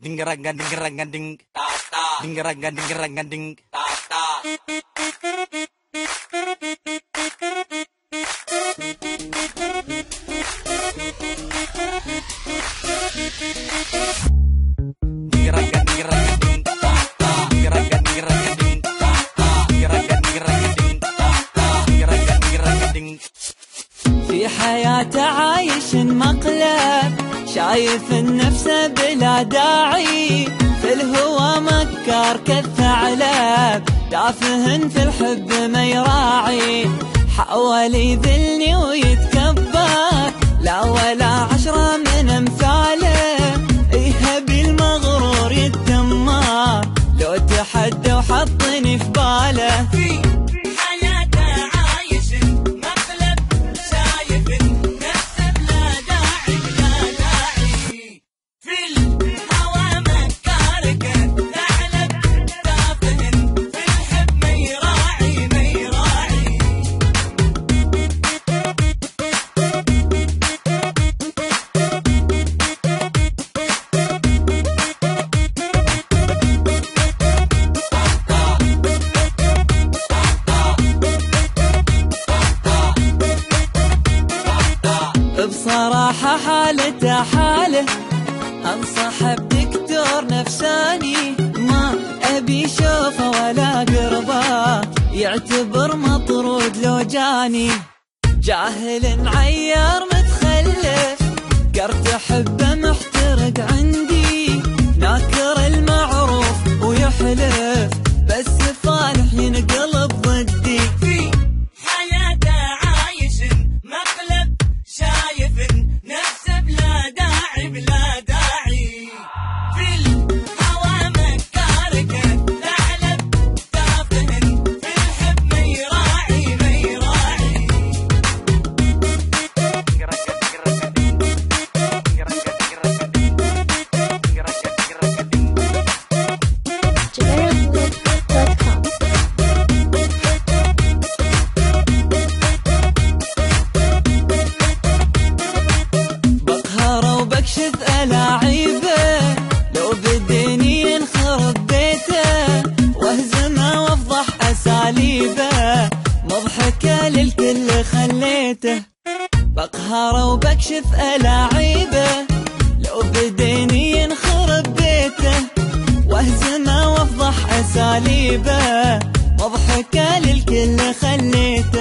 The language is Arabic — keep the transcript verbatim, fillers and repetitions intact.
Ding-a-ranga, ding-a-ranga, ding. Ding-a-ranga, ding-a-ranga, ding. Ding-a-ranga, ding-a-ranga, ding. Ding-a-ranga, ding-a-ranga, ding. Ding-a-ranga, ding-a-ranga, ding. Ding-a-ranga, ding-a-ranga, ding. في حياته عايش مقلب، شايف النفس بلا داعي، في الهوى مكار كالثعلب، تافه في الحب ما يراعي، حاول يذلني ويتكبر، لا ولا عشرة من امثاله، يهبي المغرور يتدمر، لو تحدى وحطني في باله. بصراحة حالته حاله، أنصح بدكتور نفساني، ما أبي شوفه ولا قربه، يعتبر مطرود لو جاني، جاهل عيار متخلف، قرت حبه محترق عندي، ناكر المعروف ويحلف، بس صالح ينقلب ضدي. بكشف ألاعيبه، لو بديني ينخرب بيته، واهزمه وافضح أساليبه، مضحكة للكل خليته، بقهره وبكشف ألاعيبه، لو بديني ينخرب بيته، واهزمه وافضح أساليبه، مضحكة للكل خليته.